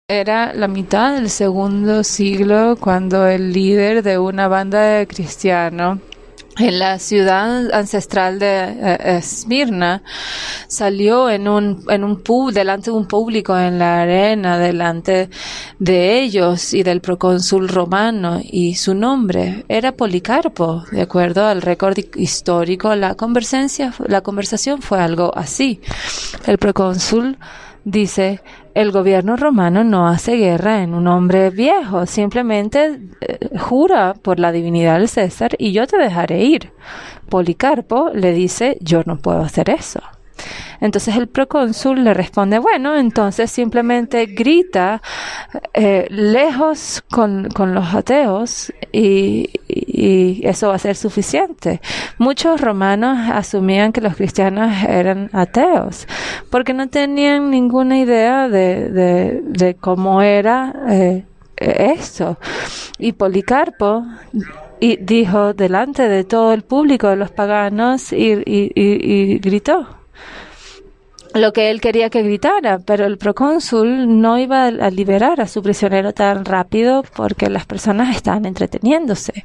Era la mitad del segundo siglo cuando el líder de una banda de cristianos en la ciudad ancestral de Esmirna salió en un delante de un público en la arena, delante de ellos y del procónsul romano, y su nombre era Policarpo. De acuerdo al récord histórico, la conversación fue algo así. El procónsul dice: el gobierno romano no hace guerra en un hombre viejo, simplemente jura por la divinidad del César y yo te dejaré ir. Policarpo le dice: yo no puedo hacer eso. Entonces el procónsul le responde: bueno, entonces simplemente grita lejos con los ateos y eso va a ser suficiente. Muchos romanos asumían que los cristianos eran ateos porque no tenían ninguna idea de cómo era esto. Y Policarpo dijo delante de todo el público de los paganos y gritó lo que él quería que gritara, pero el procónsul no iba a liberar a su prisionero tan rápido porque las personas estaban entreteniéndose.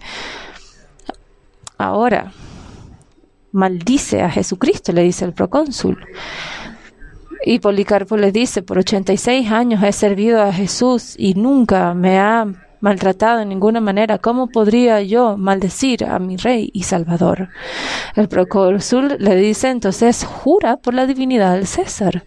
Ahora, maldice a Jesucristo, le dice el procónsul. Y Policarpo le dice: por 86 años he servido a Jesús y nunca me ha maltratado de ninguna manera. ¿Cómo podría yo maldecir a mi rey y salvador? El procónsul le dice: entonces jura por la divinidad del César.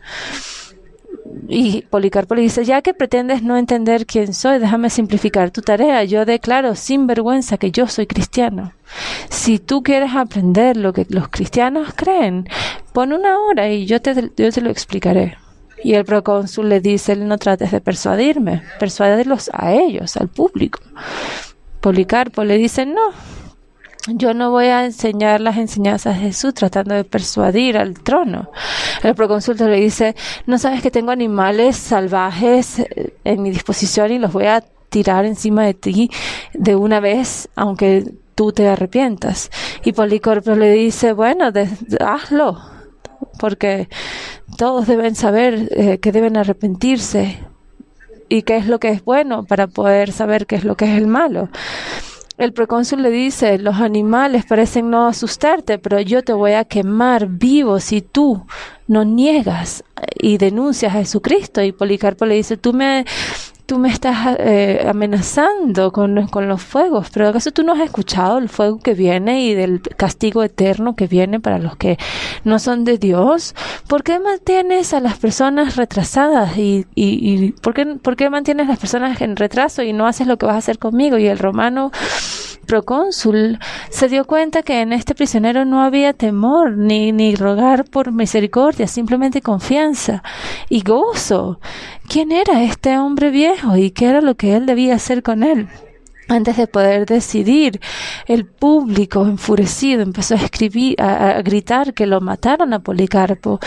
Y Policarpo le dice: ya que pretendes no entender quién soy, déjame simplificar tu tarea. Yo declaro sin vergüenza que yo soy cristiano. Si tú quieres aprender lo que los cristianos creen, pon una hora y yo te lo explicaré. Y el procónsul le dice: no trates de persuadirme, persuádelos a ellos, al público. Policarpo le dice: no, yo no voy a enseñar las enseñanzas de Jesús tratando de persuadir al trono. El procónsul le dice: no sabes que tengo animales salvajes en mi disposición y los voy a tirar encima de ti de una vez, aunque tú te arrepientas. Y Policarpo le dice: bueno, hazlo, porque todos deben saber que deben arrepentirse y qué es lo que es bueno para poder saber qué es lo que es el malo. El procónsul le dice: los animales parecen no asustarte, pero yo te voy a quemar vivo si tú no niegas y denuncias a Jesucristo. Y Policarpo le dice: tú me estás amenazando con los fuegos, pero ¿acaso tú no has escuchado el fuego que viene y del castigo eterno que viene para los que no son de Dios? ¿Por qué mantienes a las personas retrasadas y por qué mantienes a las personas en retraso y no haces lo que vas a hacer conmigo? Y el romano procónsul se dio cuenta que en este prisionero no había temor ni rogar por misericordia, simplemente confianza y gozo. ¿Quién era este hombre viejo y qué era lo que él debía hacer con él? Antes de poder decidir, el público enfurecido empezó a gritar que lo mataran a Policarpo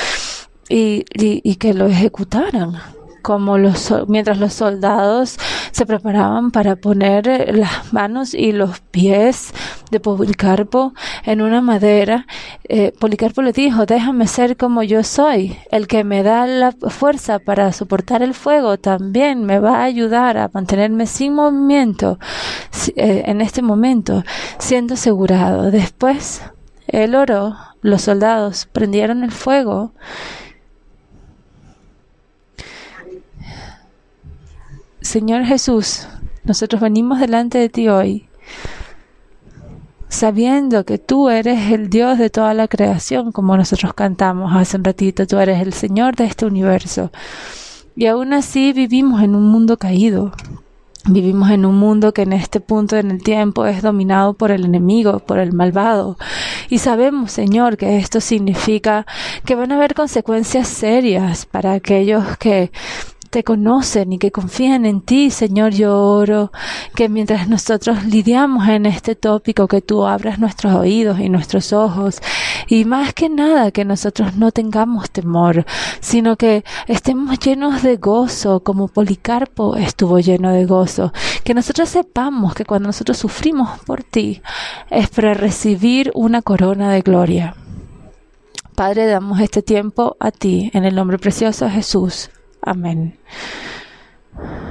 y que lo ejecutaran. Mientras los soldados se preparaban para poner las manos y los pies de Policarpo en una madera, Policarpo le dijo: déjame ser como yo soy. El que me da la fuerza para soportar el fuego también me va a ayudar a mantenerme sin movimiento en este momento, siendo asegurado. Después él oró, los soldados prendieron el fuego. Señor Jesús, nosotros venimos delante de ti hoy, sabiendo que tú eres el Dios de toda la creación, como nosotros cantamos hace un ratito. Tú eres el Señor de este universo. Y aún así vivimos en un mundo caído. Vivimos en un mundo que en este punto en el tiempo es dominado por el enemigo, por el malvado. Y sabemos, Señor, que esto significa que van a haber consecuencias serias para aquellos que te conocen y que confían en ti. Señor, yo oro que mientras nosotros lidiamos en este tópico, que tú abras nuestros oídos y nuestros ojos, y más que nada que nosotros no tengamos temor, sino que estemos llenos de gozo, como Policarpo estuvo lleno de gozo. Que nosotros sepamos que cuando nosotros sufrimos por ti es para recibir una corona de gloria. Padre, damos este tiempo a ti en el nombre precioso de Jesús. Amén.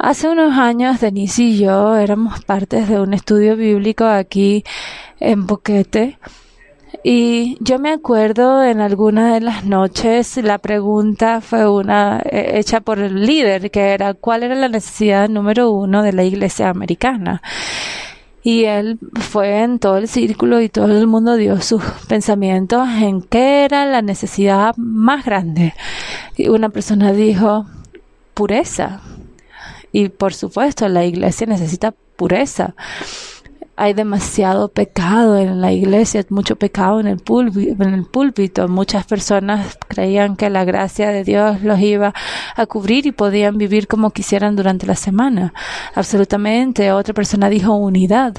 Hace unos años, Denise y yo éramos partes de un estudio bíblico aquí en Boquete. Y yo me acuerdo en alguna de las noches la pregunta fue hecha por el líder, que era ¿cuál era la necesidad número 1 de la iglesia americana? Y él fue en todo el círculo y todo el mundo dio sus pensamientos en qué era la necesidad más grande. Y una persona dijo pureza. Y por supuesto la iglesia necesita pureza. Hay demasiado pecado en la iglesia, mucho pecado en el púlpito. Muchas personas creían que la gracia de Dios los iba a cubrir y podían vivir como quisieran durante la semana. Absolutamente. Otra persona dijo unidad.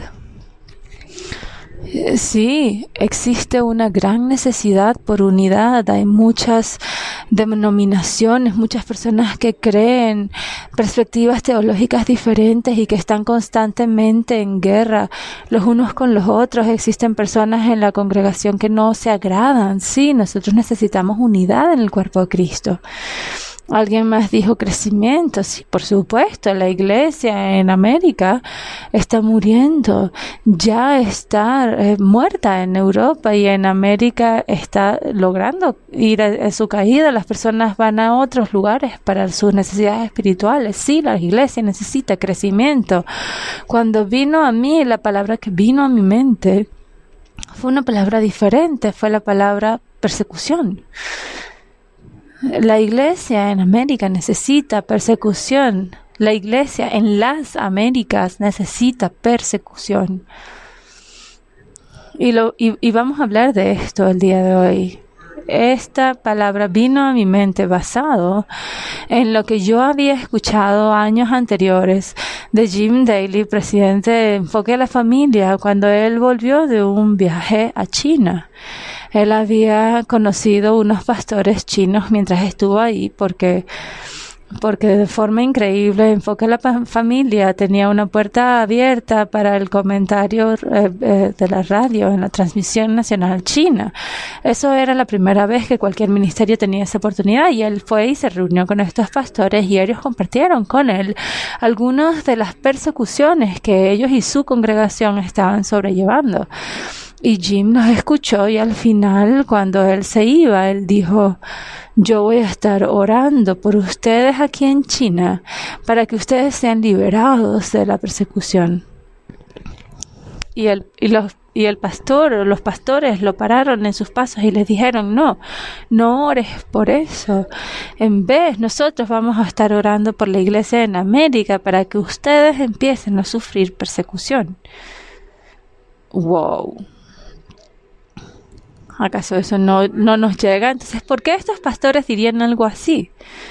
Sí, existe una gran necesidad por unidad. Hay muchas denominaciones, muchas personas que creen perspectivas teológicas diferentes y que están constantemente en guerra los unos con los otros. Existen personas en la congregación que no se agradan. Sí, nosotros necesitamos unidad en el cuerpo de Cristo. Alguien más dijo crecimiento. Sí, por supuesto, la iglesia en América está muriendo. Ya está muerta en Europa y en América está logrando ir a su caída. Las personas van a otros lugares para sus necesidades espirituales. Sí, la iglesia necesita crecimiento. Cuando vino a mí, la palabra que vino a mi mente fue una palabra diferente. Fue la palabra persecución. La iglesia en América necesita persecución. La iglesia en las Américas necesita persecución. Y vamos a hablar de esto el día de hoy. Esta palabra vino a mi mente basado en lo que yo había escuchado años anteriores de Jim Daly, presidente de Enfoque a la Familia, cuando él volvió de un viaje a China. Él había conocido unos pastores chinos mientras estuvo ahí porque de forma increíble Enfoque a la Familia tenía una puerta abierta para el comentario de la radio en la transmisión nacional china. Eso era la primera vez que cualquier ministerio tenía esa oportunidad y él fue y se reunió con estos pastores y ellos compartieron con él algunas de las persecuciones que ellos y su congregación estaban sobrellevando. Y Jim nos escuchó y al final, cuando él se iba, él dijo, yo voy a estar orando por ustedes aquí en China para que ustedes sean liberados de la persecución. Y el pastor o los pastores lo pararon en sus pasos y les dijeron, no ores por eso. En vez, nosotros vamos a estar orando por la iglesia en América para que ustedes empiecen a sufrir persecución. Wow. ¿Acaso eso no nos llega? Entonces, ¿por qué estos pastores dirían algo así?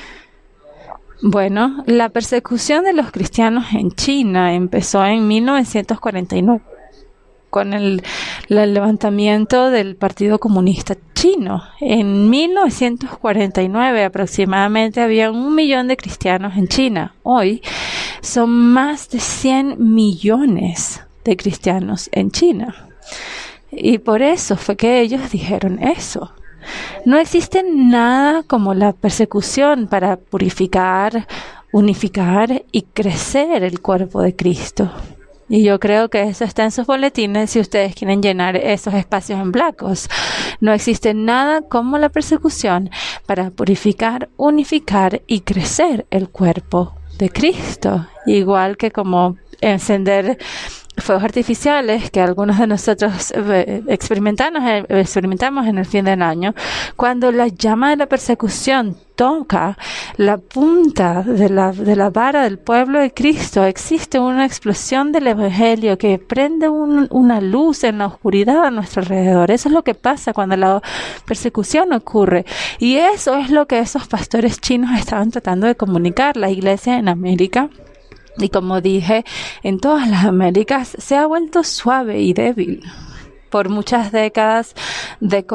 Bueno, la persecución de los cristianos en China empezó en 1949 con el levantamiento del Partido Comunista Chino. En 1949 aproximadamente había 1 millón de cristianos en China. Hoy son más de 100 millones de cristianos en China. Y por eso fue que ellos dijeron eso. No existe nada como la persecución para purificar, unificar y crecer el cuerpo de Cristo. Y yo creo que eso está en sus boletines si ustedes quieren llenar esos espacios en blancos. No existe nada como la persecución para purificar, unificar y crecer el cuerpo de Cristo. Igual que como encender fuegos artificiales que algunos de nosotros experimentamos en el fin del año. Cuando la llama de la persecución toca la punta de la vara del pueblo de Cristo, existe una explosión del evangelio que prende una luz en la oscuridad a nuestro alrededor. Eso es lo que pasa cuando la persecución ocurre. Y eso es lo que esos pastores chinos estaban tratando de comunicar. La iglesia en América, y como dije, en todas las Américas se ha vuelto suave y débil por muchas décadas de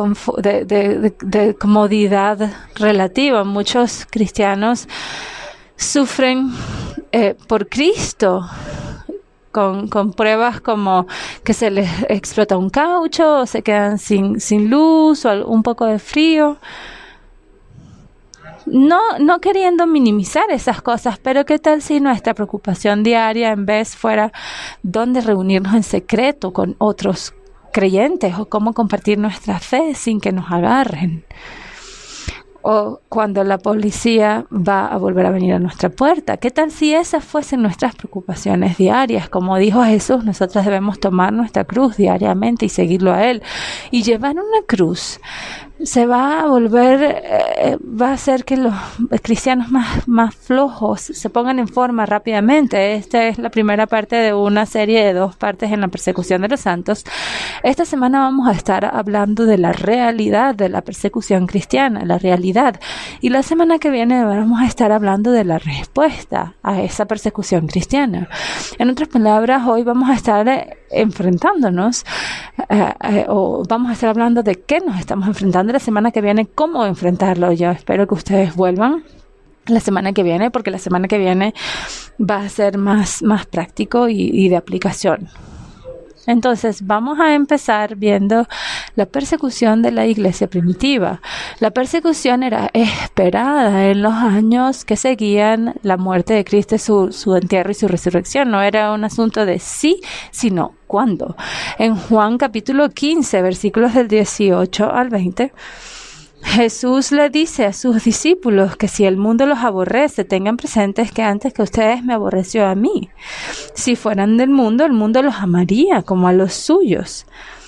comodidad relativa. Muchos cristianos sufren por Cristo con pruebas como que se les explota un caucho, o se quedan sin luz o un poco de frío. no queriendo minimizar esas cosas, pero ¿qué tal si nuestra preocupación diaria en vez fuera dónde reunirnos en secreto con otros creyentes o cómo compartir nuestra fe sin que nos agarren? O cuando la policía va a volver a venir a nuestra puerta. ¿Qué tal si esas fuesen nuestras preocupaciones diarias? Como dijo Jesús, nosotros debemos tomar nuestra cruz diariamente y seguirlo a Él. Y llevar una cruz se va a volver, va a hacer que los cristianos más flojos se pongan en forma rápidamente. Esta es la primera parte de una serie de 2 partes en la persecución de los santos. Esta semana vamos a estar hablando de la realidad de la persecución cristiana, la realidad. Y la semana que viene vamos a estar hablando de la respuesta a esa persecución cristiana. En otras palabras, hoy vamos a estar enfrentándonos o vamos a estar hablando de qué nos estamos enfrentando. La semana que viene, cómo enfrentarlo. Yo espero que ustedes vuelvan la semana que viene, porque la semana que viene va a ser más práctico y de aplicación. Entonces, vamos a empezar viendo la persecución de la iglesia primitiva. La persecución era esperada en los años que seguían la muerte de Cristo, su entierro y su resurrección. No era un asunto de sí, sino cuándo. En Juan capítulo 15, versículos del 18 al 20, Jesús le dice a sus discípulos que si el mundo los aborrece, tengan presentes que antes que ustedes me aborreció a mí. Si fueran del mundo, el mundo los amaría como a los suyos.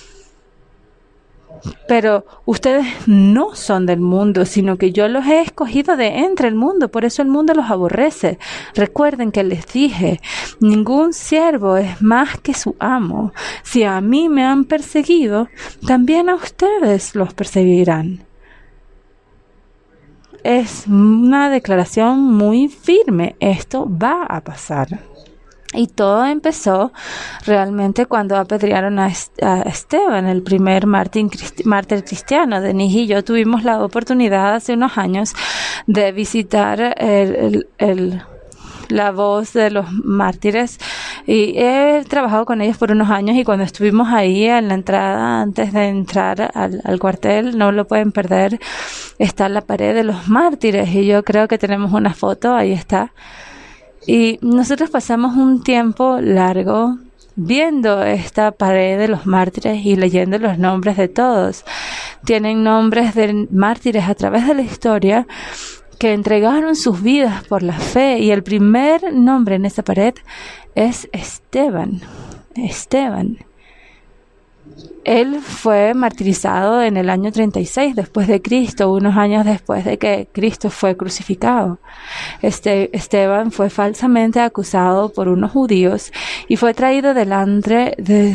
Pero ustedes no son del mundo, sino que yo los he escogido de entre el mundo, por eso el mundo los aborrece. Recuerden que les dije, ningún siervo es más que su amo. Si a mí me han perseguido, también a ustedes los perseguirán. Es una declaración muy firme. Esto va a pasar. Y todo empezó realmente cuando apedrearon a Esteban, el primer mártir cristiano. Denise y yo tuvimos la oportunidad hace unos años de visitar la voz de los mártires y he trabajado con ellos por unos años, y cuando estuvimos ahí en la entrada, antes de entrar al cuartel, no lo pueden perder, está la pared de los mártires, y yo creo que tenemos una foto, ahí está, y nosotros pasamos un tiempo largo viendo esta pared de los mártires y leyendo los nombres de todos. Tienen nombres de mártires a través de la historia que entregaron sus vidas por la fe, y el primer nombre en esa pared es Esteban. Esteban. Él fue martirizado en el año 36 después de Cristo, unos años después de que Cristo fue crucificado. Esteban fue falsamente acusado por unos judíos y fue traído delante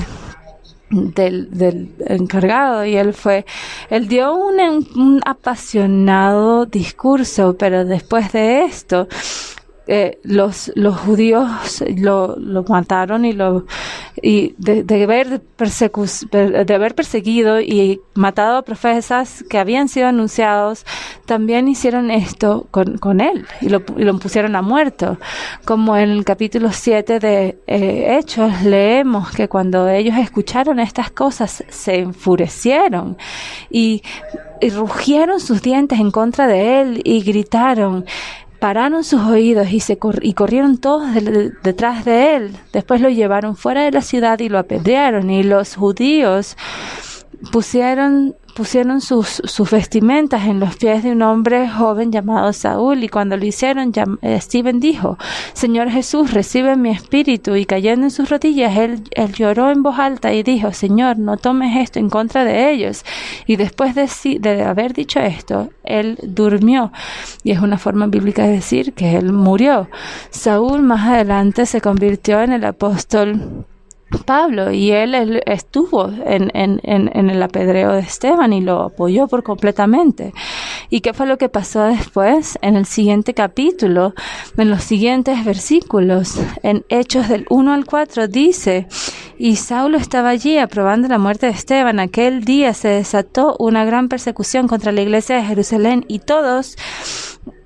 del encargado, y él dio un apasionado discurso, pero después de esto los judíos lo mataron, y de haber perseguido y matado a profetas que habían sido anunciados, también hicieron esto con él y lo pusieron a muerto. Como en el capítulo 7 de Hechos leemos que cuando ellos escucharon estas cosas se enfurecieron y rugieron sus dientes en contra de él y gritaron. Pararon sus oídos y corrieron todos detrás de él. Después lo llevaron fuera de la ciudad y lo apedrearon. Y los judíos pusieron sus vestimentas en los pies de un hombre joven llamado Saúl, y cuando lo hicieron, Stephen dijo, Señor Jesús, recibe mi espíritu, y cayendo en sus rodillas, él lloró en voz alta y dijo, Señor, no tomes esto en contra de ellos. Y después de haber dicho esto, él durmió, y es una forma bíblica de decir que él murió. Saúl más adelante se convirtió en el apóstol Pablo, y él estuvo en el apedreo de Esteban y lo apoyó por completamente. ¿Y qué fue lo que pasó después? En el siguiente capítulo, en los siguientes versículos, en Hechos del 1 al 4 dice, y Saulo estaba allí aprobando la muerte de Esteban. Aquel día se desató una gran persecución contra la iglesia de Jerusalén, y todos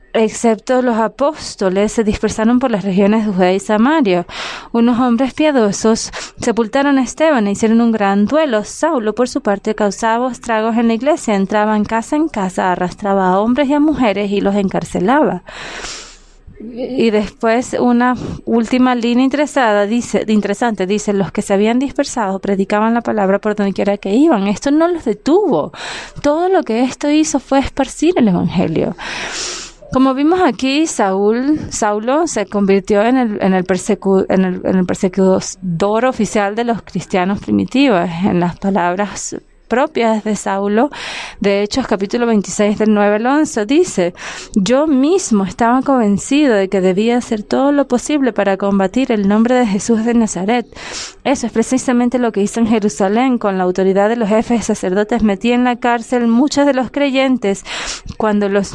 excepto los apóstoles, se dispersaron por las regiones de Judea y Samaria. Unos hombres piadosos sepultaron a Esteban e hicieron un gran duelo. Saulo, por su parte, causaba estragos en la iglesia, entraba en casa, arrastraba a hombres y a mujeres y los encarcelaba. Y después una última línea interesante dice, los que se habían dispersado predicaban la palabra por donde quiera que iban. Esto no los detuvo. Todo lo que esto hizo fue esparcir el evangelio. Como vimos aquí, Saulo se convirtió en el perseguidor oficial de los cristianos primitivos. En las palabras propias de Saulo, de Hechos capítulo 26 del 9 al 11, dice: yo mismo estaba convencido de que debía hacer todo lo posible para combatir el nombre de Jesús de Nazaret. Eso es precisamente lo que hizo en Jerusalén. Con la autoridad de los jefes sacerdotes metí en la cárcel muchos de los creyentes. Cuando los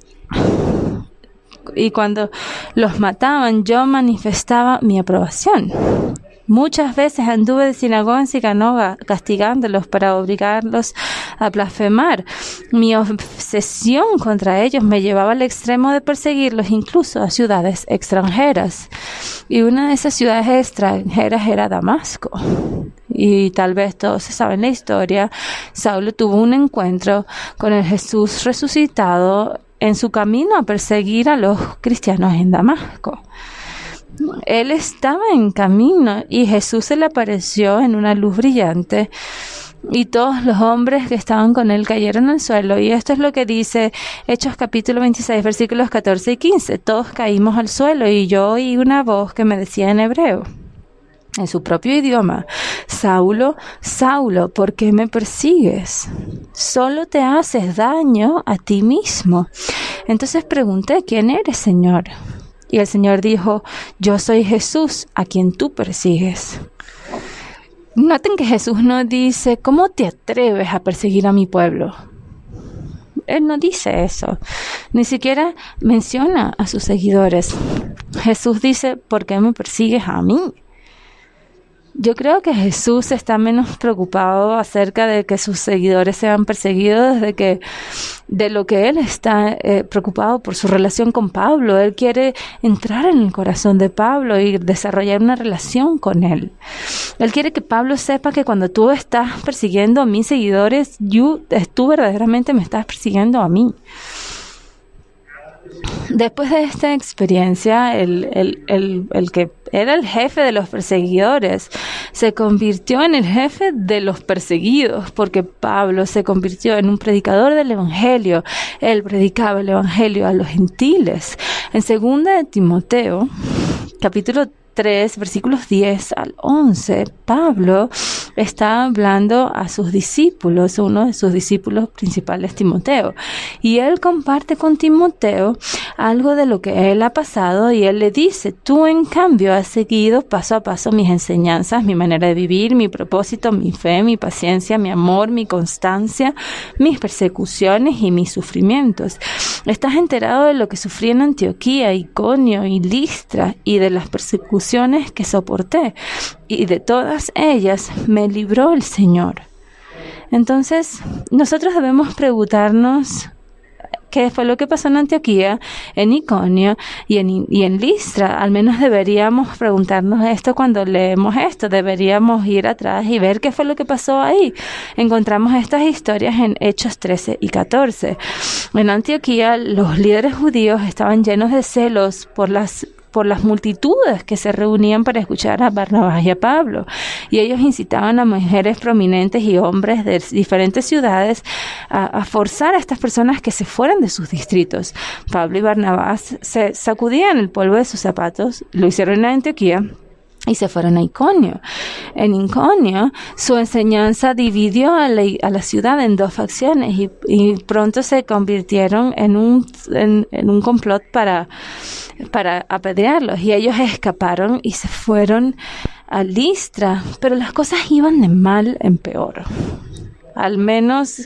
mataban, yo manifestaba mi aprobación. Muchas veces anduve de sinagoga en sinagoga, castigándolos para obligarlos a blasfemar. Mi obsesión contra ellos me llevaba al extremo de perseguirlos incluso a ciudades extranjeras. Y una de esas ciudades extranjeras era Damasco. Y tal vez todos saben la historia. Saulo tuvo un encuentro con el Jesús resucitado en su camino a perseguir a los cristianos en Damasco. Él estaba en camino y Jesús se le apareció en una luz brillante y todos los hombres que estaban con él cayeron al suelo. Y esto es lo que dice Hechos capítulo 26 versículos 14 y 15. Todos caímos al suelo y yo oí una voz que me decía en hebreo, en su propio idioma: Saulo, Saulo, ¿por qué me persigues? Solo te haces daño a ti mismo. Entonces pregunté: ¿quién eres, Señor? Y el Señor dijo: yo soy Jesús, a quien tú persigues. Noten que Jesús no dice: ¿cómo te atreves a perseguir a mi pueblo? Él no dice eso. Ni siquiera menciona a sus seguidores. Jesús dice: ¿por qué me persigues a mí? Yo creo que Jesús está menos preocupado acerca de que sus seguidores sean perseguidos de lo que Él está preocupado por su relación con Pablo. Él quiere entrar en el corazón de Pablo y desarrollar una relación con él. Él quiere que Pablo sepa que cuando tú estás persiguiendo a mis seguidores, tú verdaderamente me estás persiguiendo a mí. Después de esta experiencia, el que era el jefe de los perseguidores se convirtió en el jefe de los perseguidos, porque Pablo se convirtió en un predicador del evangelio. Él predicaba el evangelio a los gentiles. En 2 de Timoteo, capítulo 3, versículos 10 al 11, Pablo está hablando a sus discípulos, uno de sus discípulos principales, Timoteo, y él comparte con Timoteo algo de lo que él ha pasado, y él le dice: tú en cambio has seguido paso a paso mis enseñanzas, mi manera de vivir, mi propósito, mi fe, mi paciencia, mi amor, mi constancia, mis persecuciones y mis sufrimientos. Estás enterado de lo que sufrí en Antioquía, Iconio y Listra, y de las persecuciones que soporté, y de todas ellas me libró el Señor. Entonces, nosotros debemos preguntarnos qué fue lo que pasó en Antioquía, en Iconio y en Listra. Al menos deberíamos preguntarnos esto cuando leemos esto. Deberíamos ir atrás y ver qué fue lo que pasó ahí. Encontramos estas historias en Hechos 13 y 14. En Antioquía, los líderes judíos estaban llenos de celos por las multitudes que se reunían para escuchar a Barnabás y a Pablo. Y ellos incitaban a mujeres prominentes y hombres de diferentes ciudades a forzar a estas personas que se fueran de sus distritos. Pablo y Barnabás se sacudían el polvo de sus zapatos, lo hicieron en Antioquía, y se fueron a Iconio. En Iconio, su enseñanza dividió a la ciudad en dos facciones y pronto se convirtieron en un complot para apedrearlos. Y ellos escaparon y se fueron a Listra. Pero las cosas iban de mal en peor. Al menos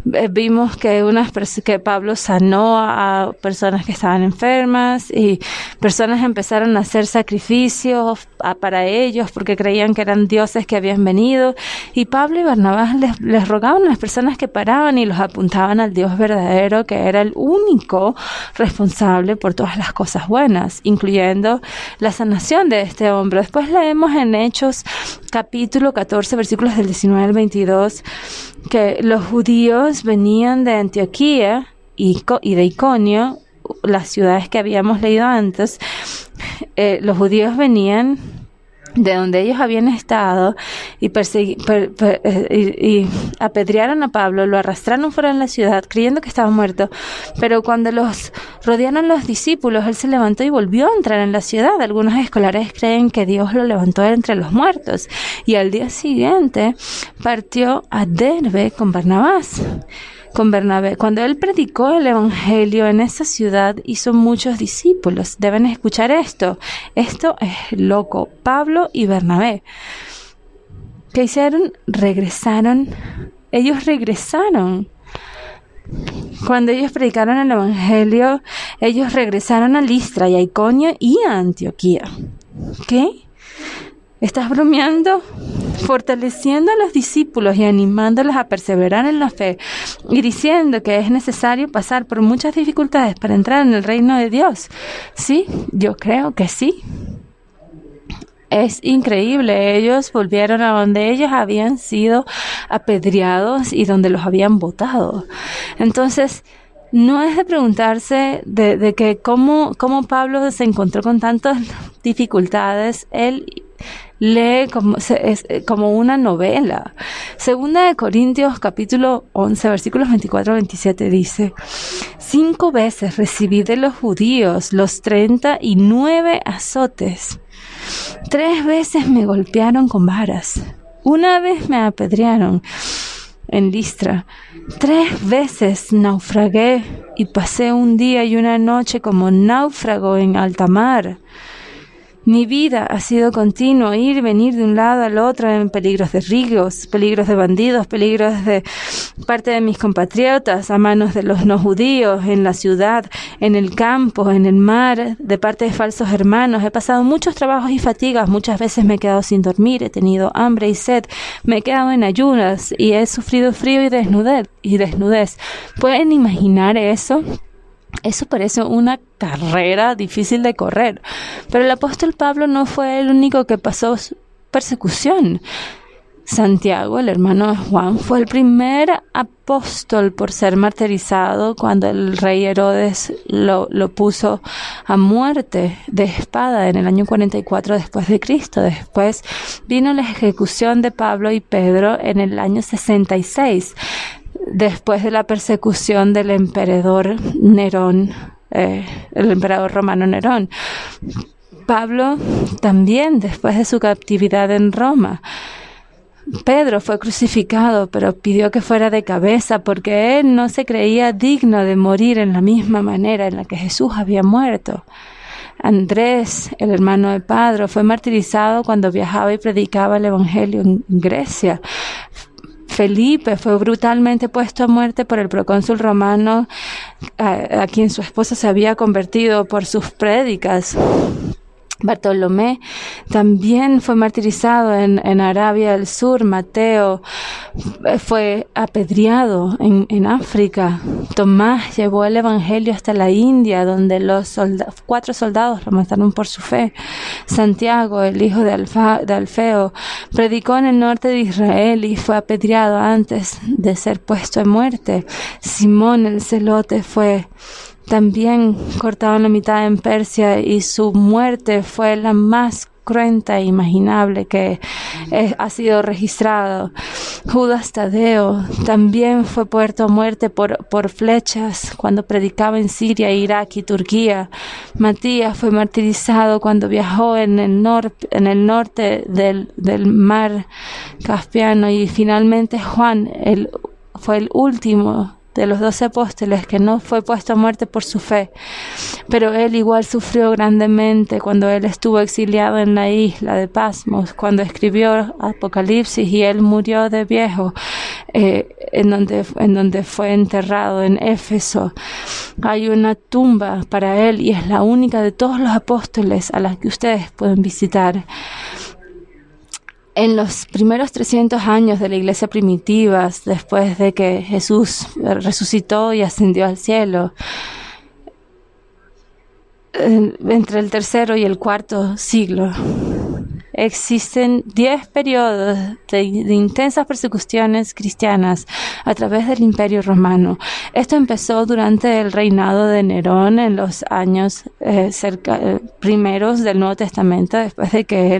vimos que Pablo sanó a personas que estaban enfermas, y Personas empezaron a hacer sacrificios para ellos porque creían que eran dioses que habían venido. Y Pablo y Barnabás les rogaban a las personas que paraban y los apuntaban al Dios verdadero, que era el único responsable por todas las cosas buenas, incluyendo la sanación de este hombre. Después leemos en Hechos capítulo 14, versículos del 19 al 22, que los judíos venían de Antioquía y de Iconio, las ciudades que habíamos leído antes. Los judíos venían de donde ellos habían estado y apedrearon a Pablo, lo arrastraron fuera de la ciudad creyendo que estaba muerto, pero cuando los rodearon los discípulos, él se levantó y volvió a entrar en la ciudad. Algunos escolares creen que Dios lo levantó entre los muertos, y al día siguiente partió a Derbe con Bernabé. Cuando él predicó el evangelio en esa ciudad, hizo muchos discípulos. Deben escuchar esto. Esto es loco. Pablo y Bernabé, ¿qué hicieron? Ellos regresaron. Cuando ellos predicaron el evangelio, ellos regresaron a Listra y a Iconio y a Antioquía. ¿Qué? ¿Estás bromeando? Fortaleciendo a los discípulos y animándolos a perseverar en la fe, y diciendo que es necesario pasar por muchas dificultades para entrar en el reino de Dios. Sí, yo creo que sí. Es increíble. Ellos volvieron a donde ellos habían sido apedreados y donde los habían botado. Entonces, no es de preguntarse de que cómo Pablo se encontró con tantas dificultades. Él lee como una novela. Segunda de Corintios capítulo 11 versículos 24-27 dice: 5 veces recibí de los judíos los 39 azotes. 3 veces me golpearon con varas. 1 vez me apedrearon en Listra. 3 veces naufragué y pasé un día y una noche como náufrago en alta mar. Mi vida ha sido continuo, ir y venir de un lado al otro en peligros de ríos, peligros de bandidos, peligros de parte de mis compatriotas, a manos de los no judíos, en la ciudad, en el campo, en el mar, de parte de falsos hermanos. He pasado muchos trabajos y fatigas, muchas veces me he quedado sin dormir, he tenido hambre y sed, me he quedado en ayunas y he sufrido frío y desnudez. ¿Pueden imaginar eso? Eso parece una carrera difícil de correr. Pero el apóstol Pablo no fue el único que pasó persecución. Santiago, el hermano de Juan, fue el primer apóstol por ser martirizado cuando el rey Herodes lo puso a muerte de espada en el año 44 después de Cristo. Después vino la ejecución de Pablo y Pedro en el año 66. Después de la persecución del emperador Nerón, el emperador romano Nerón. Pablo también, después de su captividad en Roma. Pedro fue crucificado, pero pidió que fuera de cabeza porque él no se creía digno de morir en la misma manera en la que Jesús había muerto. Andrés, el hermano de Pedro, fue martirizado cuando viajaba y predicaba el evangelio en Grecia. Felipe fue brutalmente puesto a muerte por el procónsul romano, a quien su esposa se había convertido por sus prédicas. Bartolomé también fue martirizado en Arabia del Sur. Mateo fue apedreado en África. Tomás llevó el evangelio hasta la India, donde los 4 soldados lo mataron por su fe. Santiago, el hijo de Alfeo, predicó en el norte de Israel y fue apedreado antes de ser puesto a muerte. Simón el celote fue también cortado en la mitad en Persia y su muerte fue la más cruenta e imaginable que ha sido registrado. Judas Tadeo también fue puesto a muerte por flechas cuando predicaba en Siria, Irak y Turquía. Matías fue martirizado cuando viajó en el norte del mar Caspiano, y finalmente Juan fue el último de los 12 apóstoles que no fue puesto a muerte por su fe, pero él igual sufrió grandemente cuando él estuvo exiliado en la isla de Pasmos, cuando escribió Apocalipsis y él murió de viejo. en donde fue enterrado en Éfeso. Hay una tumba para él y es la única de todos los apóstoles a la que ustedes pueden visitar. En los primeros 300 años de la iglesia primitiva, después de que Jesús resucitó y ascendió al cielo, entre el tercero y el cuarto siglo, existen 10 periodos de intensas persecuciones cristianas a través del Imperio Romano. Esto empezó durante el reinado de Nerón en los años primeros del Nuevo Testamento, después de que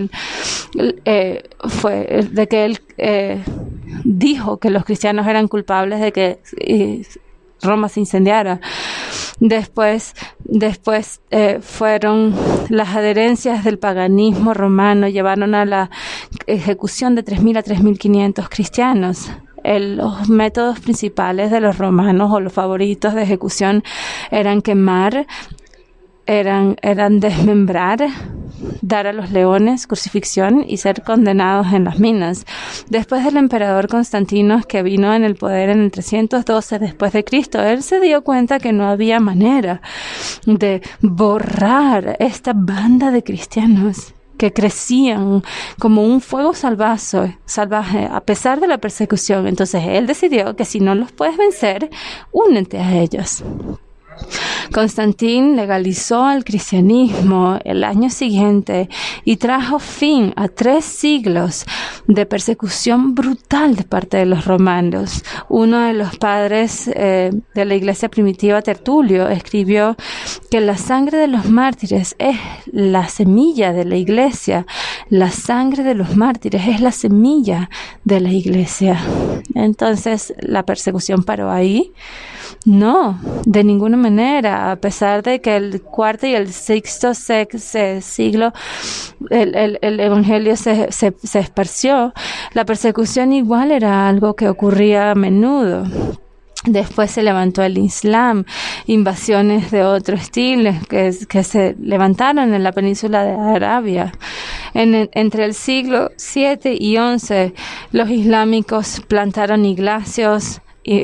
él dijo que los cristianos eran culpables de que Roma se incendiara. Después fueron las adherencias del paganismo romano, llevaron a la ejecución de 3.000 a 3.500 cristianos. Los métodos principales de los romanos, o los favoritos de ejecución, eran quemar, eran desmembrar, dar a los leones, crucifixión y ser condenados en las minas. Después del emperador Constantino, que vino en el poder en el 312 después de Cristo, él se dio cuenta que no había manera de borrar esta banda de cristianos que crecían como un fuego salvaje a pesar de la persecución. Entonces él decidió que si no los puedes vencer, únete a ellos. Constantín legalizó el cristianismo el año siguiente y trajo fin a 3 siglos de persecución brutal de parte de los romanos. Uno de los padres de la iglesia primitiva, Tertulio, escribió que la sangre de los mártires es la semilla de la iglesia. La sangre de los mártires es la semilla de la iglesia. Entonces, ¿la persecución paró ahí? No, de ninguna manera. A pesar de que el cuarto y el sexto siglo el evangelio se esparció, la persecución igual era algo que ocurría a menudo. Después se levantó el Islam, invasiones de otro estilo que se levantaron en la península de Arabia. Entre el siglo 7 y 11, los islámicos plantaron iglesias,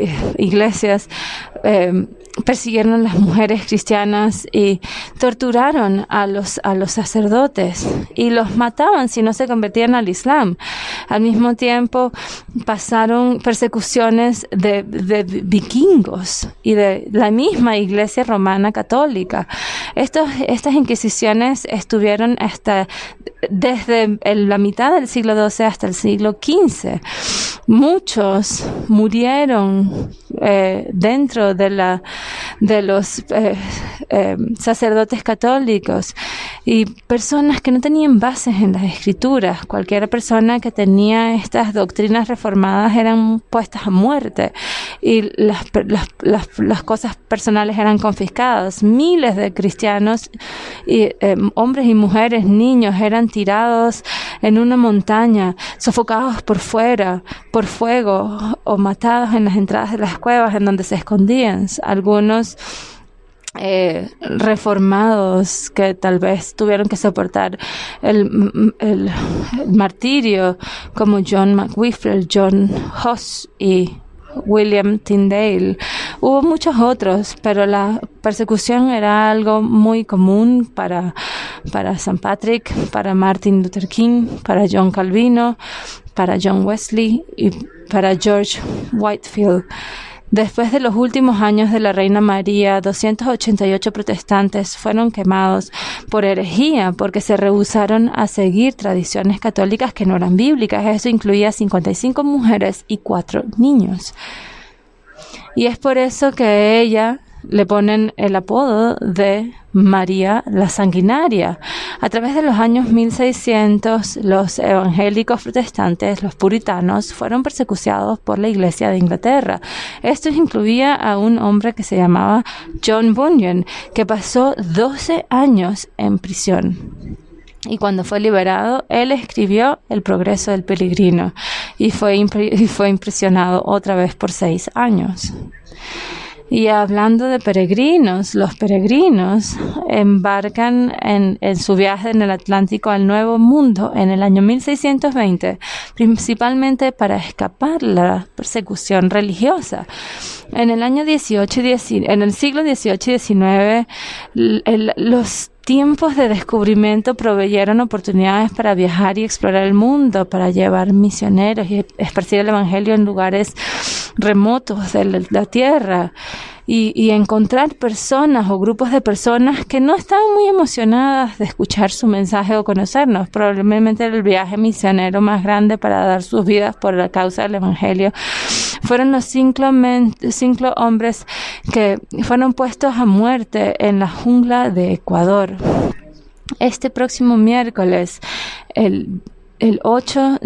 persiguieron a las mujeres cristianas y torturaron a los sacerdotes y los mataban si no se convertían al Islam. Al mismo tiempo pasaron persecuciones de vikingos y de la misma iglesia romana católica. Estas inquisiciones estuvieron desde la mitad del siglo XII hasta el siglo XV. Muchos murieron dentro de los sacerdotes católicos y personas que no tenían bases en las escrituras. Cualquier persona que tenía estas doctrinas reformadas eran puestas a muerte y las cosas personales eran confiscadas. Miles de cristianos, hombres y mujeres, niños, eran tirados en una montaña, sofocados por fuera, por fuego, o matados en las entradas de las cuevas en donde se escondían. Algunos reformados que tal vez tuvieron que soportar el martirio, como John McWhiffer, John Huss y William Tyndale. Hubo muchos otros, pero la persecución era algo muy común para St. Patrick, para Martin Luther King, para John Calvino, para John Wesley y para George Whitefield. Después de los últimos años de la Reina María, 288 protestantes fueron quemados por herejía porque se rehusaron a seguir tradiciones católicas que no eran bíblicas. Eso incluía 55 mujeres y 4 niños. Y es por eso que a ella le ponen el apodo de María la Sanguinaria. A través de los años 1600, los evangélicos protestantes, los puritanos, fueron perseguidos por la Iglesia de Inglaterra. Esto incluía a un hombre que se llamaba John Bunyan, que pasó 12 años en prisión. Y cuando fue liberado, él escribió El progreso del peregrino y fue impresionado otra vez por 6 años. Y hablando de peregrinos, los peregrinos embarcan en su viaje en el Atlántico al Nuevo Mundo en el año 1620, principalmente para escapar la persecución religiosa. En el año en el siglo XVIII y XIX, los tiempos de descubrimiento proveyeron oportunidades para viajar y explorar el mundo, para llevar misioneros y esparcir el evangelio en lugares remotos de la tierra y encontrar personas o grupos de personas que no estaban muy emocionadas de escuchar su mensaje o conocernos. Probablemente el viaje misionero más grande para dar sus vidas por la causa del evangelio fueron los 5 hombres que fueron puestos a muerte en la jungla de Ecuador. Este próximo miércoles, el 8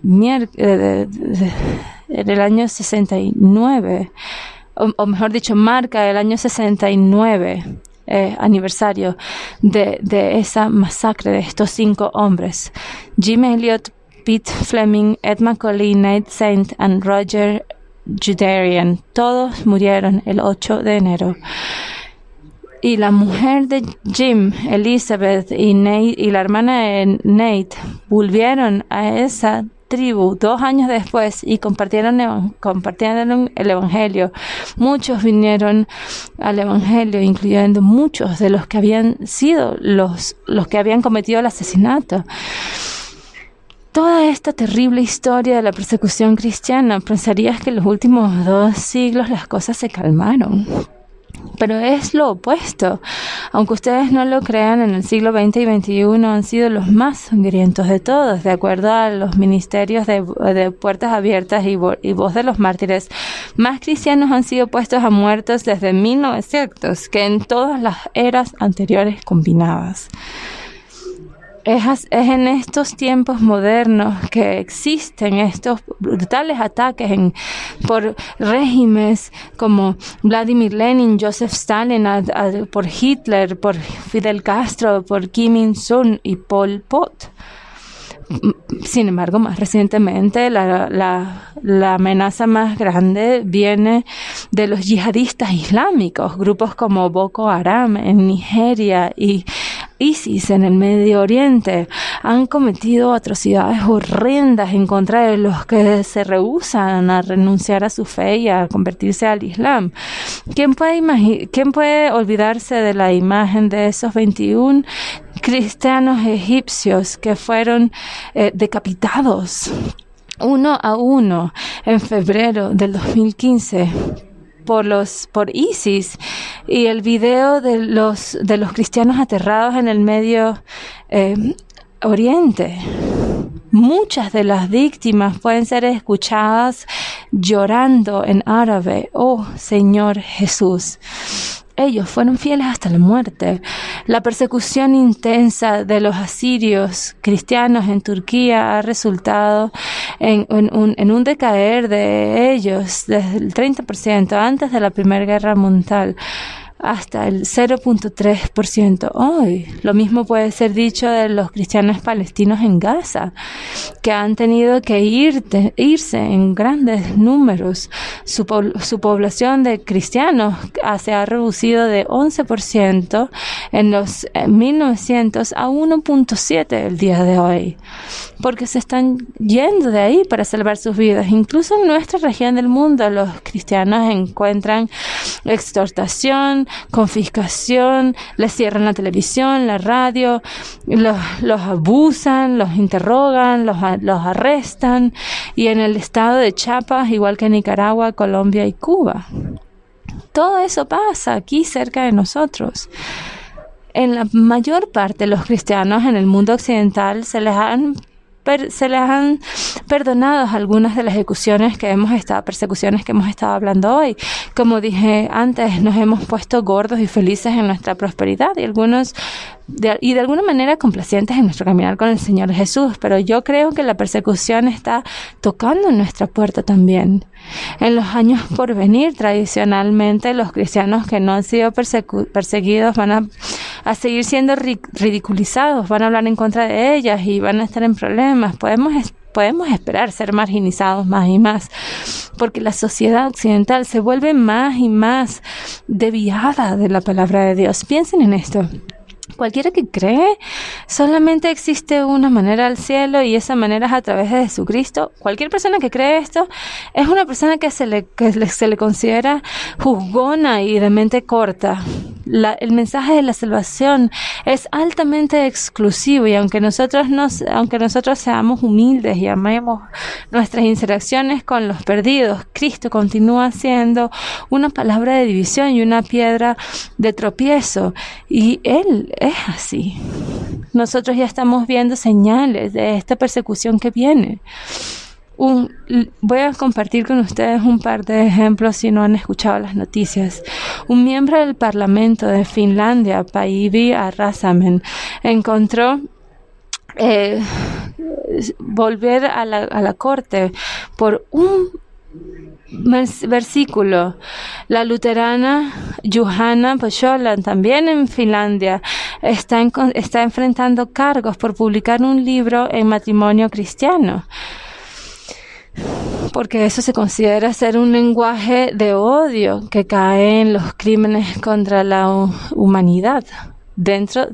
del año 69, o mejor dicho, marca el año 69 aniversario de esa masacre de estos 5 hombres. Jim Elliot, Pete Fleming, Ed Macaulay, Nate Saint y Roger Judarian. Todos murieron el 8 de enero. Y la mujer de Jim, Elizabeth, y la hermana de Nate volvieron a esa tribu 2 años después y compartieron el evangelio. Muchos vinieron al evangelio, incluyendo muchos de los que habían sido los que habían cometido el asesinato. Toda esta terrible historia de la persecución cristiana, pensarías que en los últimos 2 siglos las cosas se calmaron. Pero es lo opuesto. Aunque ustedes no lo crean, en el siglo XX y XXI han sido los más sangrientos de todos. De acuerdo a los ministerios de Puertas Abiertas y Voz de los Mártires, más cristianos han sido puestos a muertos desde 1900 que en todas las eras anteriores combinadas. Es en estos tiempos modernos que existen estos brutales ataques por regímenes como Vladimir Lenin, Joseph Stalin, por Hitler, por Fidel Castro, por Kim Il-sung y Pol Pot. Sin embargo, más recientemente la amenaza más grande viene de los yihadistas islámicos, grupos como Boko Haram en Nigeria y ISIS en el Medio Oriente. Han cometido atrocidades horrendas en contra de los que se rehúsan a renunciar a su fe y a convertirse al Islam. ¿Quién puede olvidarse de la imagen de esos 21 cristianos egipcios que fueron decapitados 1 a 1 en febrero del 2015 por ISIS, y el video de los cristianos aterrados en el Medio Oriente? Muchas de las víctimas pueden ser escuchadas llorando en árabe: "Oh Señor Jesús". Ellos fueron fieles hasta la muerte. La persecución intensa de los asirios cristianos en Turquía ha resultado en un decaer de ellos desde el 30% antes de la Primera Guerra Mundial hasta el 0.3% hoy. Lo mismo puede ser dicho de los cristianos palestinos en Gaza, que han tenido que irse en grandes números. Su población de cristianos se ha reducido de 11% en los 1900 a 1.7 el día de hoy, porque se están yendo de ahí para salvar sus vidas. Incluso en nuestra región del mundo, los cristianos encuentran extorsión, confiscación, les cierran la televisión, la radio, los abusan, los interrogan, los arrestan, y en el estado de Chiapas, igual que en Nicaragua, Colombia y Cuba. Todo eso pasa aquí cerca de nosotros. En la mayor parte de los cristianos en el mundo occidental se les han perdonado algunas de las persecuciones que hemos estado hablando hoy. Como dije antes, nos hemos puesto gordos y felices en nuestra prosperidad y de alguna manera complacientes en nuestro caminar con el Señor Jesús, pero yo creo que la persecución está tocando en nuestra puerta también. En los años por venir, tradicionalmente, los cristianos que no han sido perseguidos van a seguir siendo ridiculizados, van a hablar en contra de ellas y van a estar en problemas. Podemos podemos esperar ser marginizados más y más, porque la sociedad occidental se vuelve más y más desviada de la palabra de Dios. Piensen en esto. Cualquiera que cree, solamente existe una manera al cielo y esa manera es a través de Jesucristo. Cualquier persona que cree esto es una persona que se le considera juzgona y de mente corta. El mensaje de la salvación es altamente exclusivo y aunque nosotros seamos humildes y amemos nuestras interacciones con los perdidos, Cristo continúa siendo una palabra de división y una piedra de tropiezo, y Él es así. Nosotros ya estamos viendo señales de esta persecución que viene. Voy a compartir con ustedes un par de ejemplos si no han escuchado las noticias. Un miembro del Parlamento de Finlandia, Päivi Räsänen, encontró volver a la corte por un versículo. La luterana Johanna Pochola, también en Finlandia, está enfrentando cargos por publicar un libro en matrimonio cristiano, porque eso se considera ser un lenguaje de odio que cae en los crímenes contra la humanidad dentro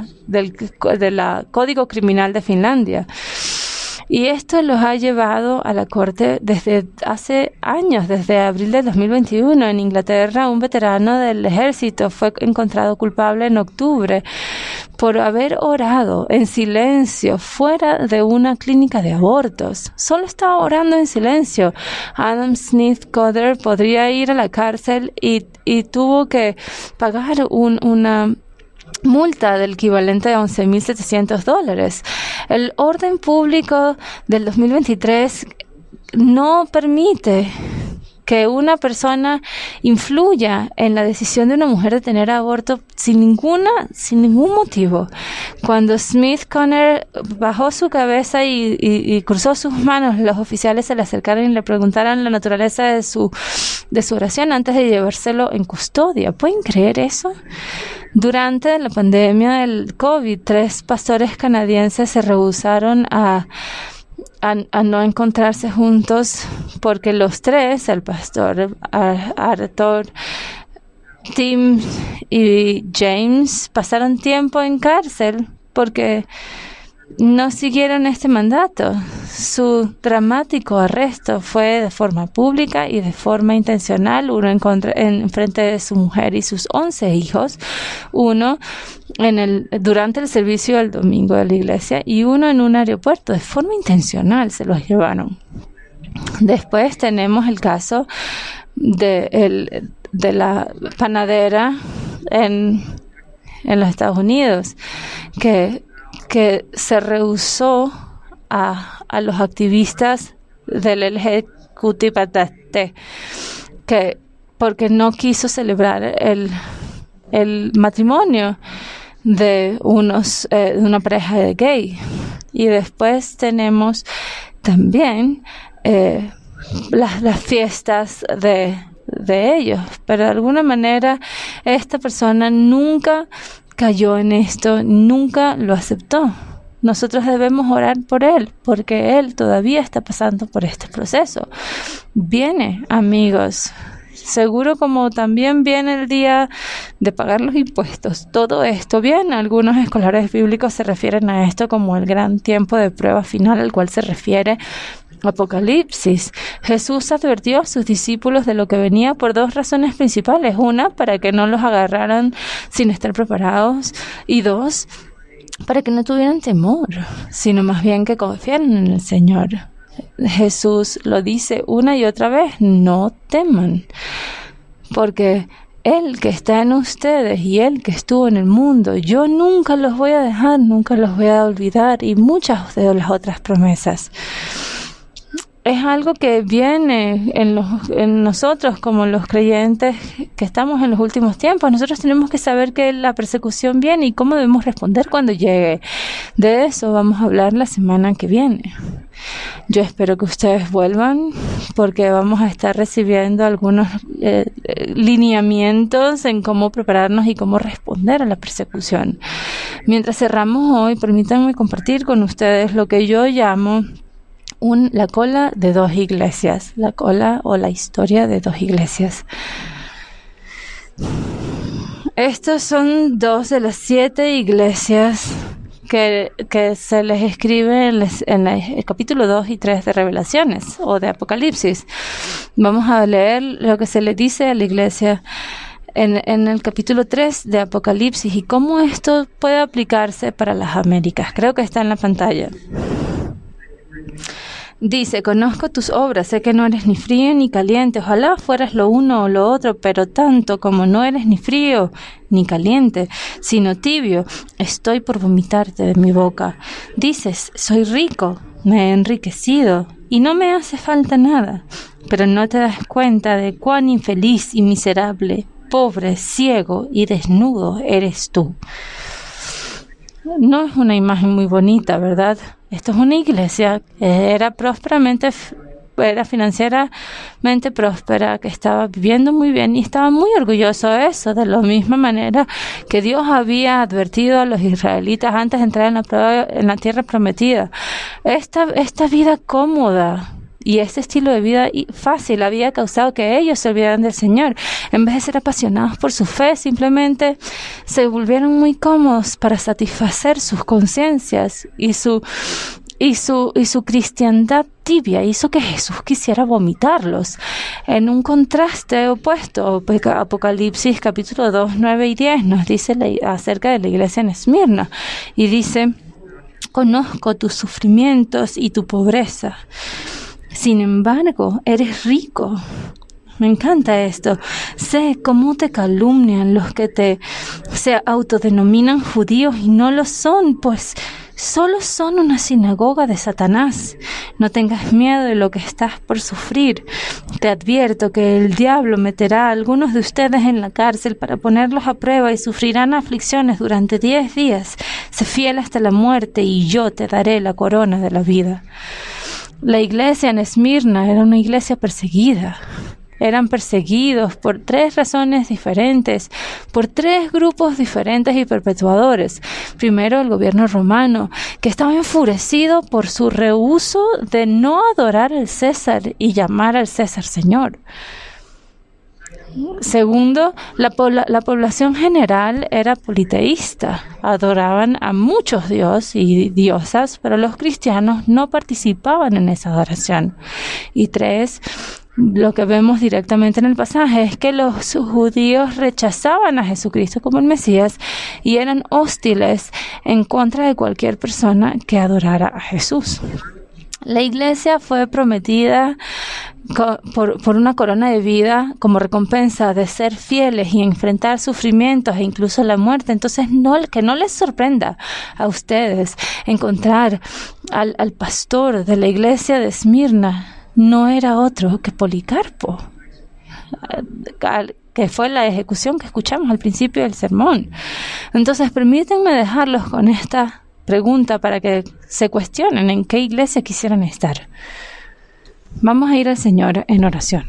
del Código Criminal de Finlandia. Y esto los ha llevado a la corte desde hace años, desde abril de 2021. En Inglaterra, un veterano del ejército fue encontrado culpable en octubre por haber orado en silencio fuera de una clínica de abortos. Solo estaba orando en silencio. Adam Smith Coder podría ir a la cárcel y tuvo que pagar una multa del equivalente a $11,700. El orden público del 2023 no permite que una persona influya en la decisión de una mujer de tener aborto sin ningún motivo. Cuando Smith Conner bajó su cabeza y cruzó sus manos, los oficiales se le acercaron y le preguntaron la naturaleza de su oración antes de llevárselo en custodia. ¿Pueden creer eso? Durante la pandemia del COVID, 3 pastores canadienses se rehusaron a no encontrarse juntos porque los 3, el pastor Arthur, Tim y James, pasaron tiempo en cárcel porque no siguieron este mandato. Su dramático arresto fue de forma pública y de forma intencional, uno en frente de su mujer y sus 11 hijos, uno durante el servicio del domingo de la iglesia y uno en un aeropuerto. De forma intencional se los llevaron. Después tenemos el caso de la panadera en los Estados Unidos que se rehusó a los activistas del LGBT porque no quiso celebrar el matrimonio de una pareja de gay. Y después tenemos también las fiestas de ellos, pero de alguna manera esta persona nunca cayó en esto, nunca lo aceptó. Nosotros debemos orar por él, porque él todavía está pasando por este proceso. Viene, amigos, seguro como también viene el día de pagar los impuestos. Todo esto viene. Algunos escolares bíblicos se refieren a esto como el gran tiempo de prueba final al cual se refiere Apocalipsis. Jesús advirtió a sus discípulos de lo que venía por 2 razones principales. 1, para que no los agarraran sin estar preparados, y 2, para que no tuvieran temor, sino más bien que confiaran en el Señor. Jesús lo dice una y otra vez: no teman, porque Él que está en ustedes y Él que estuvo en el mundo, yo nunca los voy a dejar, nunca los voy a olvidar, y muchas de las otras promesas. Es algo que viene en nosotros como los creyentes que estamos en los últimos tiempos. Nosotros tenemos que saber que la persecución viene y cómo debemos responder cuando llegue. De eso vamos a hablar la semana que viene. Yo espero que ustedes vuelvan porque vamos a estar recibiendo algunos lineamientos en cómo prepararnos y cómo responder a la persecución. Mientras cerramos hoy, permítanme compartir con ustedes lo que yo llamo la cola de 2 iglesias, la cola o la historia de 2 iglesias. Estos son 2 de las 7 iglesias que se les escribe en el capítulo 2 y 3 de Revelaciones o de Apocalipsis. Vamos a leer lo que se le dice a la iglesia en el capítulo 3 de Apocalipsis y cómo esto puede aplicarse para las Américas. Creo que está en la pantalla. Dice: conozco tus obras, sé que no eres ni frío ni caliente, ojalá fueras lo uno o lo otro, pero tanto como no eres ni frío ni caliente, sino tibio, estoy por vomitarte de mi boca. Dices: soy rico, me he enriquecido y no me hace falta nada, pero no te das cuenta de cuán infeliz y miserable, pobre, ciego y desnudo eres tú. No es una imagen muy bonita, ¿verdad? Esto es una iglesia que era financieramente próspera, que estaba viviendo muy bien y estaba muy orgulloso de eso, de la misma manera que Dios había advertido a los israelitas antes de entrar en la tierra prometida. Esta vida cómoda y este estilo de vida fácil había causado que ellos se olvidaran del Señor. En vez de ser apasionados por su fe, simplemente se volvieron muy cómodos para satisfacer sus conciencias y su cristiandad tibia hizo que Jesús quisiera vomitarlos. En un contraste opuesto, Apocalipsis capítulo 2, 9 y 10 nos dice acerca de la iglesia en Esmirna y dice: conozco tus sufrimientos y tu pobreza. Sin embargo, eres rico. Me encanta esto. Sé cómo te calumnian los que se autodenominan judíos y no lo son, pues solo son una sinagoga de Satanás. No tengas miedo de lo que estás por sufrir. Te advierto que el diablo meterá a algunos de ustedes en la cárcel para ponerlos a prueba y sufrirán aflicciones durante 10 días. Sé fiel hasta la muerte y yo te daré la corona de la vida. La iglesia en Esmirna era una iglesia perseguida. Eran perseguidos por 3 razones diferentes, por 3 grupos diferentes y perpetuadores. Primero, el gobierno romano, que estaba enfurecido por su rehúso de no adorar al César y llamar al César Señor. Segundo, la población general era politeísta. Adoraban a muchos dioses y diosas, pero los cristianos no participaban en esa adoración. Y 3, lo que vemos directamente en el pasaje es que los judíos rechazaban a Jesucristo como el Mesías y eran hostiles en contra de cualquier persona que adorara a Jesús. La iglesia fue prometida por una corona de vida como recompensa de ser fieles y enfrentar sufrimientos e incluso la muerte. Entonces, que no les sorprenda a ustedes encontrar al pastor de la iglesia de Esmirna. No era otro que Policarpo, que fue la ejecución que escuchamos al principio del sermón. Entonces, permítanme dejarlos con esta pregunta para que se cuestionen en qué iglesia quisieran estar. Vamos a ir al Señor en oración.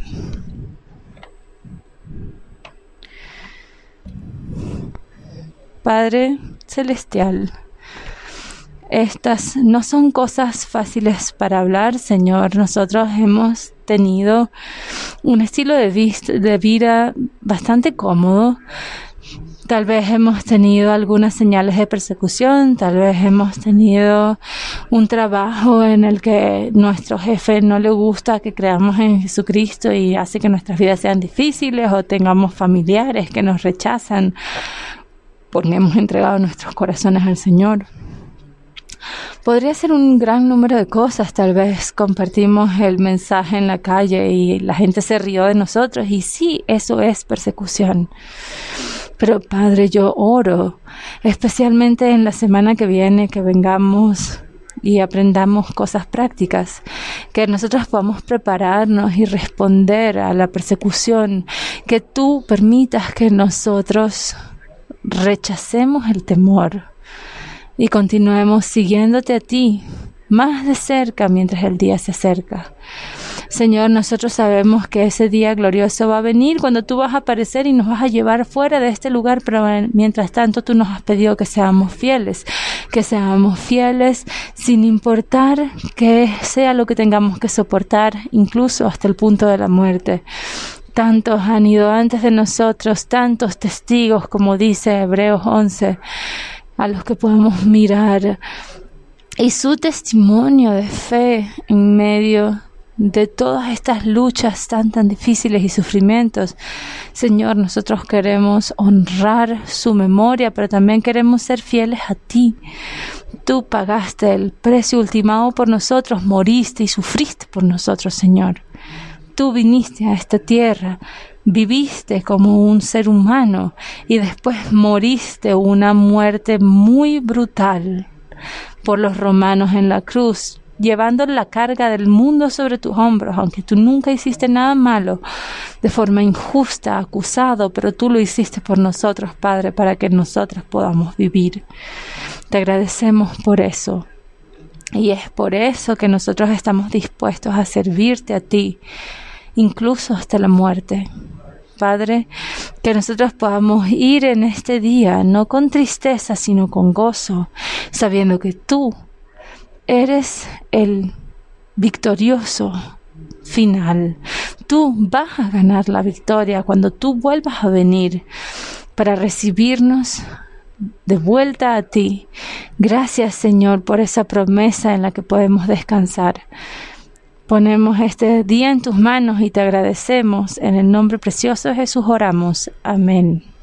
Padre Celestial, estas no son cosas fáciles para hablar, Señor. Nosotros hemos tenido un estilo de vida bastante cómodo. Tal vez hemos tenido algunas señales de persecución, tal vez hemos tenido un trabajo en el que nuestro jefe no le gusta que creamos en Jesucristo y hace que nuestras vidas sean difíciles, o tengamos familiares que nos rechazan porque hemos entregado nuestros corazones al Señor. Podría ser un gran número de cosas. Tal vez compartimos el mensaje en la calle y la gente se rió de nosotros, y sí, eso es persecución. Pero Padre, yo oro, especialmente en la semana que viene, que vengamos y aprendamos cosas prácticas, que nosotros podamos prepararnos y responder a la persecución, que tú permitas que nosotros rechacemos el temor y continuemos siguiéndote a ti más de cerca mientras el día se acerca. Señor, nosotros sabemos que ese día glorioso va a venir cuando tú vas a aparecer y nos vas a llevar fuera de este lugar, pero mientras tanto tú nos has pedido que seamos fieles sin importar que sea lo que tengamos que soportar, incluso hasta el punto de la muerte. Tantos han ido antes de nosotros, tantos testigos, como dice Hebreos 11, a los que podemos mirar. Y su testimonio de fe en medio de todas estas luchas tan difíciles y sufrimientos. Señor, nosotros queremos honrar su memoria, pero también queremos ser fieles a ti. Tú pagaste el precio ultimado por nosotros, moriste y sufriste por nosotros, Señor. Tú viniste a esta tierra, viviste como un ser humano y después moriste una muerte muy brutal por los romanos en la cruz, llevando la carga del mundo sobre tus hombros, aunque tú nunca hiciste nada malo, de forma injusta, acusado, pero tú lo hiciste por nosotros, Padre, para que nosotros podamos vivir. Te agradecemos por eso. Y es por eso que nosotros estamos dispuestos a servirte a ti, incluso hasta la muerte. Padre, que nosotros podamos ir en este día, no con tristeza, sino con gozo, sabiendo que tú eres el victorioso final. Tú vas a ganar la victoria cuando tú vuelvas a venir para recibirnos de vuelta a ti. Gracias, Señor, por esa promesa en la que podemos descansar. Ponemos este día en tus manos y te agradecemos. En el nombre precioso de Jesús oramos. Amén.